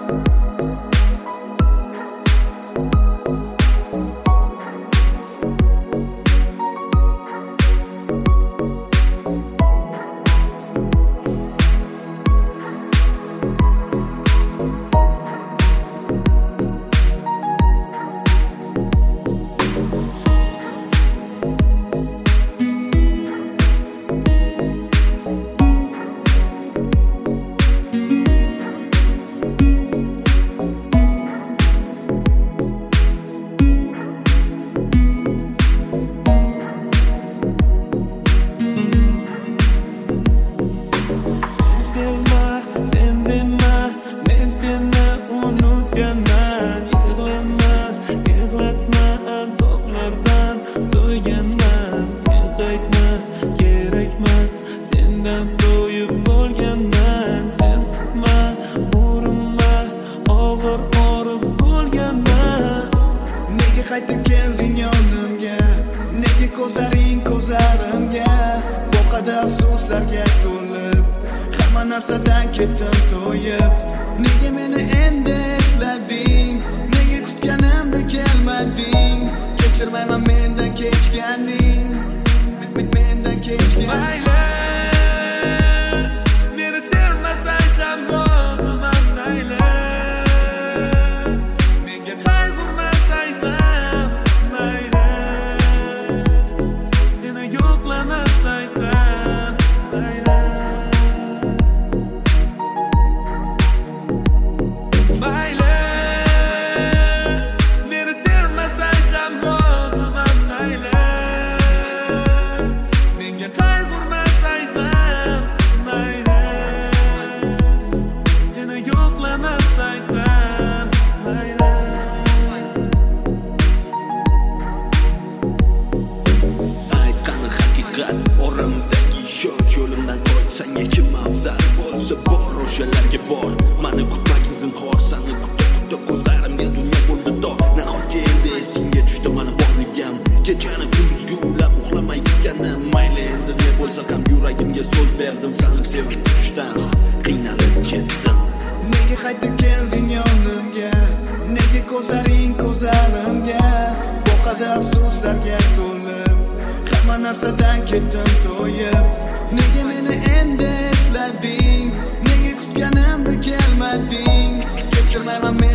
Qaytib kelding yonimga, nega ko'zlaring ko'zlarimga, bu qadar afsuslarga to'lib, hamma narsadan ketdim to'yib. Nega meni endi eslading, nega kutganimda kelmading? Kechirmayman mendan kechganing, mendan kechganing. Mayli, meni sevmasang ham roziman, mayli. Menga qayg'urmasang ham mayli. Meni yo'qlamasang ham mayli. Mayli, meni sevmasang ham roziman, mayli. Menga qayg'urmasang ham mayli. Meni yo'qlamasang ham mayli. Aytgani haqiqat, oramizdagi ishonch, yo'limdan qochsang kim afzal bo'lsa bor, o'shalarga bor. Mani kutmagin zinhor, sani kutib ko'zlarimga dunyo bo'ldi dor. Nahotki endi esingga tushdi mani borligim, kechani kunduzgi uxlab uxlamay kutganim. Mayli endi ne bo'lsa ham yuragimga so'z berdim, seni sevib tushdan qiynalib ketdim. Nega qaytib kelding yonimga, nega ko'zlaring ko'zlarimga, bu qadar afsuslarga to'lib, hamma narsadan ketdim to'yib. Nega meni endi eslading, nega kutganimda kelmading? Kechirmayman